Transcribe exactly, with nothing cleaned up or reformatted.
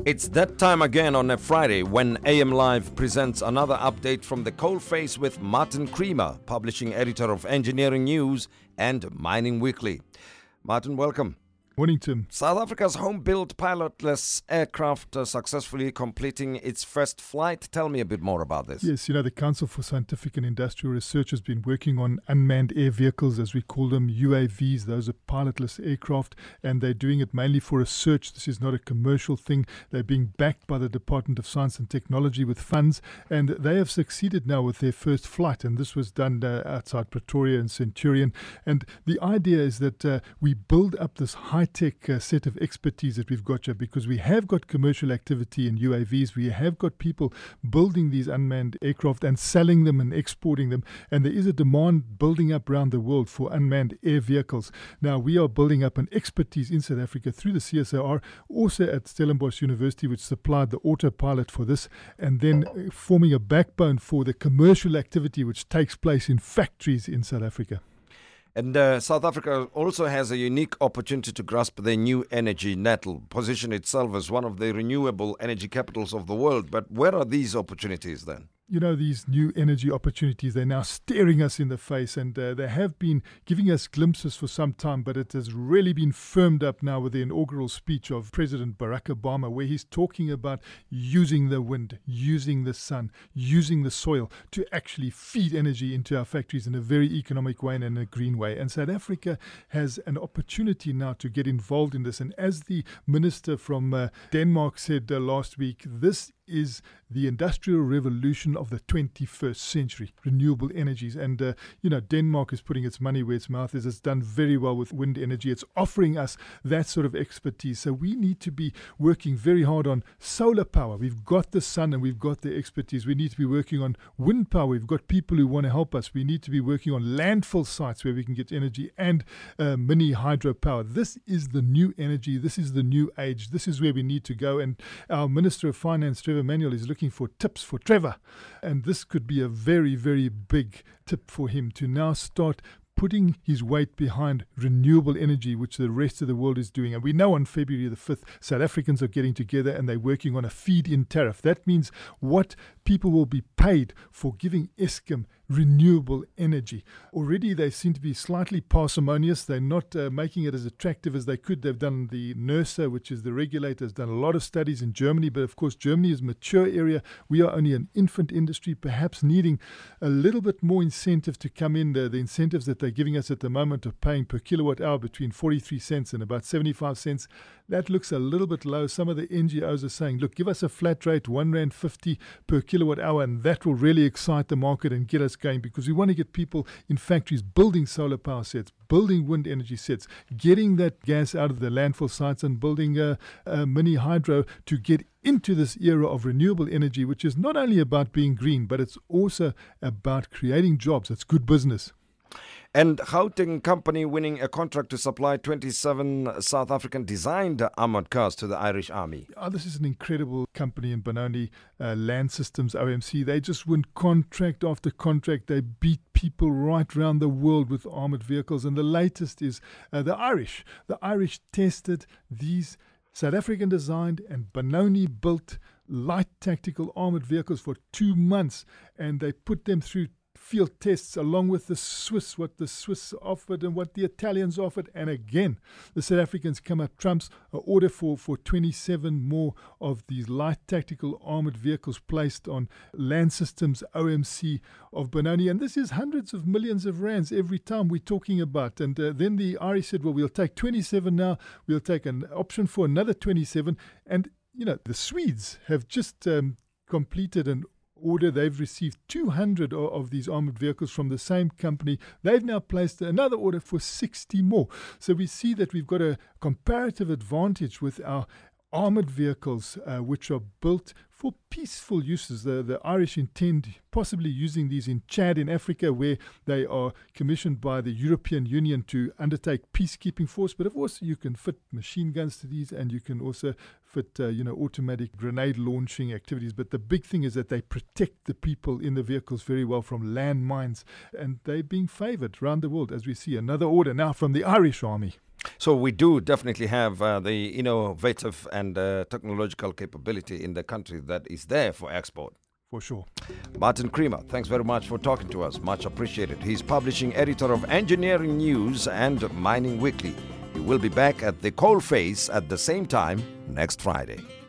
It's that time again on a Friday when A M Live presents another update from the coalface with Martin Creamer, publishing editor of Engineering News and Mining Weekly. Martin, welcome. Morning, Tim. South Africa's home-built pilotless aircraft uh, successfully completing its first flight. Tell me a bit more about this. Yes, you know, the Council for Scientific and Industrial Research has been working on unmanned air vehicles, as we call them, U A Vs. Those are pilotless aircraft, and they're doing it mainly for research. This is not a commercial thing. They're being backed by the Department of Science and Technology with funds, and they have succeeded now with their first flight, and this was done uh, outside Pretoria and Centurion. And the idea is that uh, we build up this high high-tech uh, set of expertise that we've got here, because we have got commercial activity in U A Vs. We have got people building these unmanned aircraft and selling them and exporting them, and there is a demand building up around the world for unmanned air vehicles. Now, we are building up an expertise in South Africa through the C S O R, also at Stellenbosch University, which supplied the autopilot for this, and then uh, forming a backbone for the commercial activity which takes place in factories in South Africa. And uh, South Africa also has a unique opportunity to grasp the new energy net, position itself as one of the renewable energy capitals of the world. But where are these opportunities then? You know, these new energy opportunities, they're now staring us in the face, and uh, they have been giving us glimpses for some time, but it has really been firmed up now with the inaugural speech of President Barack Obama, where he's talking about using the wind, using the sun, using the soil to actually feed energy into our factories in a very economic way and in a green way. And South Africa has an opportunity now to get involved in this. And as the minister from uh, Denmark said uh, last week, this is the industrial revolution of the twenty-first century, renewable energies. And, uh, you know, Denmark is putting its money where its mouth is. It's done very well with wind energy. It's offering us that sort of expertise. So we need to be working very hard on solar power. We've got the sun and we've got the expertise. We need to be working on wind power. We've got people who want to help us. We need to be working on landfill sites where we can get energy, and uh, mini hydropower. This is the new energy. This is the new age. This is where we need to go. And our Minister of Finance, Trevor Manuel, is looking for tips for Trevor, and this could be a very, very big tip for him to now start putting his weight behind renewable energy, which the rest of the world is doing. And we know on February the fifth, South Africans are getting together and they're working on a feed-in tariff. That means what people will be paid for giving Eskom renewable energy. Already they seem to be slightly parsimonious. They're not uh, making it as attractive as they could. They've done, the NERSA, which is the regulator, has done a lot of studies in Germany, but of course Germany is a mature area. We are only an infant industry, perhaps needing a little bit more incentive to come in. The, the incentives that they're giving us at the moment of paying per kilowatt hour between forty-three cents and about seventy-five cents, that looks a little bit low. Some of the N G Os are saying, look, give us a flat rate, one rand fifty per kilowatt hour, and that will really excite the market and get us going, because we want to get people in factories building solar power sets, building wind energy sets, getting that gas out of the landfill sites and building a, a mini hydro to get into this era of renewable energy, which is not only about being green, but it's also about creating jobs. It's good business. And Gauteng company winning a contract to supply twenty-seven South African designed armored cars to the Irish Army. Oh, this is an incredible company in Benoni, uh, Land Systems, O M C. They just win contract after contract. They beat people right around the world with armored vehicles. And the latest is uh, the Irish. The Irish tested these South African designed and Benoni built light tactical armored vehicles for two months. And they put them through field tests along with the Swiss, what the Swiss offered and what the Italians offered. And again, the South Africans come up trumps. An order for, for twenty-seven more of these light tactical armoured vehicles placed on Land Systems O M C of Benoni. And this is hundreds of millions of rands every time we're talking about. And uh, then the Irish said, well, we'll take twenty-seven now. We'll take an option for another twenty-seven. And, you know, the Swedes have just um, completed an order. They've received two hundred of, of these armoured vehicles from the same company. They've now placed another order for sixty more. So we see that we've got a comparative advantage with our armoured vehicles, uh, which are built for peaceful uses. The, the Irish intend possibly using these in Chad in Africa, where they are commissioned by the European Union to undertake peacekeeping force. But of course, you can fit machine guns to these, and you can also fit, uh, you know, automatic grenade launching activities. But the big thing is that they protect the people in the vehicles very well from landmines, and they're being favoured around the world, as we see another order now from the Irish Army. So we do definitely have uh, the innovative and uh, technological capability in the country that is there for export. For sure. Martin Creamer, thanks very much for talking to us. Much appreciated. He's publishing editor of Engineering News and Mining Weekly. He will be back at the Coalface at the same time next Friday.